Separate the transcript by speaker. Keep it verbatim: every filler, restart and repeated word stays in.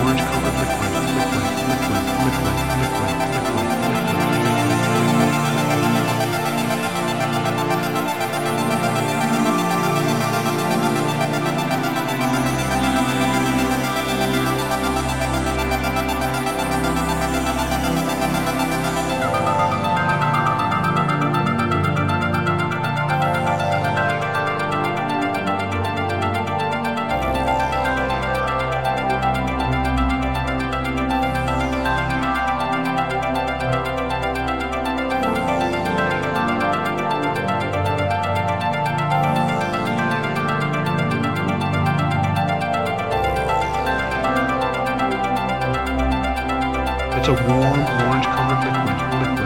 Speaker 1: orange colored liquid, liquid, liquid, liquid, liquid, liquid, It's a warm orange colored liquid, liquid.